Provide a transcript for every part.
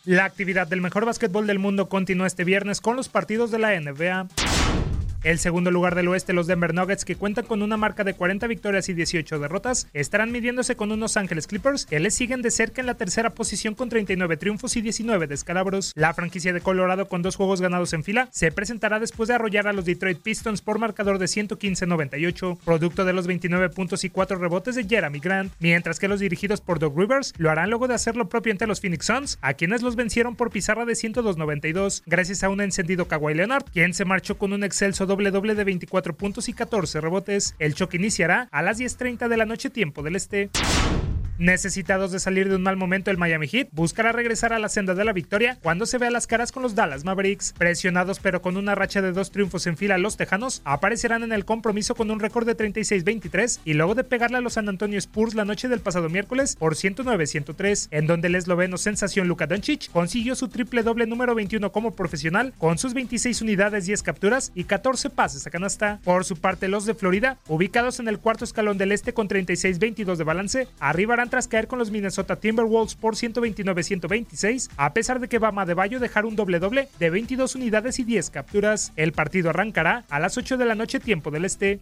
La actividad del mejor básquetbol del mundo continúa este viernes con los partidos de la NBA. El segundo lugar del oeste, los Denver Nuggets, que cuentan con una marca de 40 victorias y 18 derrotas, estarán midiéndose con unos Ángeles Clippers, que les siguen de cerca en la tercera posición con 39 triunfos y 19 descalabros. La franquicia de Colorado, con 2 juegos ganados en fila, se presentará después de arrollar a los Detroit Pistons por marcador de 115-98, producto de los 29 puntos y 4 rebotes de Jeremy Grant, mientras que los dirigidos por Doug Rivers lo harán luego de hacer lo propio ante los Phoenix Suns, a quienes los vencieron por pizarra de 102-92, gracias a un encendido Kawhi Leonard, quien se marchó con un excelso doble de 24 puntos y 14 rebotes. El choque iniciará a las 10:30 de la noche, tiempo del este. Necesitados de salir de un mal momento, el Miami Heat buscará regresar a la senda de la victoria cuando se vea las caras con los Dallas Mavericks. Presionados pero con una racha de 2 triunfos en fila, los tejanos aparecerán en el compromiso con un récord de 36-23 y luego de pegarle a los San Antonio Spurs la noche del pasado miércoles por 109-103, en donde el esloveno sensación Luka Doncic consiguió su triple doble número 21 como profesional con sus 26 unidades, 10 capturas y 14 pases a canasta. Por su parte, los de Florida, ubicados en el cuarto escalón del este con 36-22 de balance, arribarán tras caer con los Minnesota Timberwolves por 129-126, a pesar de que Bam Adebayo dejar un doble-doble de 22 unidades y 10 capturas. El partido arrancará a las 8 de la noche, tiempo del este.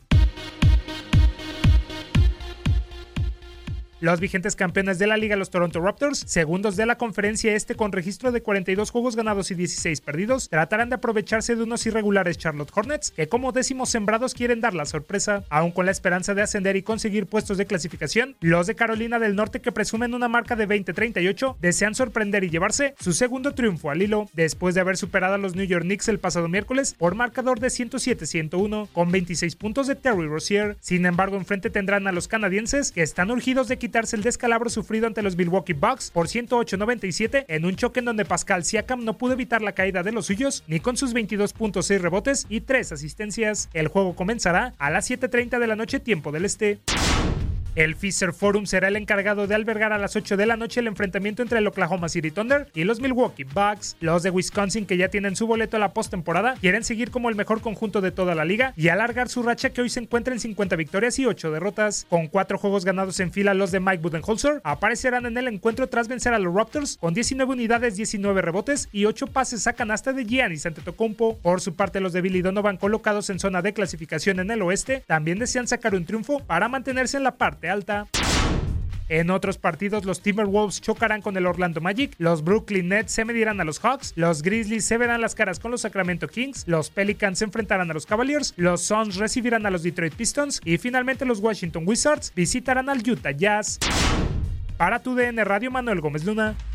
Los vigentes campeones de la liga, los Toronto Raptors, segundos de la conferencia este con registro de 42 juegos ganados y 16 perdidos, tratarán de aprovecharse de unos irregulares Charlotte Hornets, que como décimos sembrados quieren dar la sorpresa. Aún con la esperanza de ascender y conseguir puestos de clasificación, los de Carolina del Norte, que presumen una marca de 20-38, desean sorprender y llevarse su segundo triunfo al hilo, después de haber superado a los New York Knicks el pasado miércoles por marcador de 107-101, con 26 puntos de Terry Rozier. Sin embargo, enfrente tendrán a los canadienses, que están urgidos de quitarse el descalabro sufrido ante los Milwaukee Bucks por 108-97 en un choque en donde Pascal Siakam no pudo evitar la caída de los suyos ni con sus 22 puntos, 6 rebotes y 3 asistencias. El juego comenzará a las 7:30 de la noche, tiempo del este. El Fiserv Forum será el encargado de albergar a las 8 de la noche el enfrentamiento entre el Oklahoma City Thunder y los Milwaukee Bucks. Los de Wisconsin, que ya tienen su boleto a la postemporada, quieren seguir como el mejor conjunto de toda la liga y alargar su racha, que hoy se encuentra en 50 victorias y 8 derrotas. Con 4 juegos ganados en fila, los de Mike Budenholzer aparecerán en el encuentro tras vencer a los Raptors con 19 unidades, 19 rebotes y 8 pases a canasta de Giannis Antetokounmpo. Por su parte, los de Billy Donovan, colocados en zona de clasificación en el oeste, también desean sacar un triunfo para mantenerse en la parte alta. En otros partidos, los Timberwolves chocarán con el Orlando Magic, los Brooklyn Nets se medirán a los Hawks, los Grizzlies se verán las caras con los Sacramento Kings, los Pelicans se enfrentarán a los Cavaliers, los Suns recibirán a los Detroit Pistons y finalmente los Washington Wizards visitarán al Utah Jazz. Para TUDN Radio, Manuel Gómez Luna.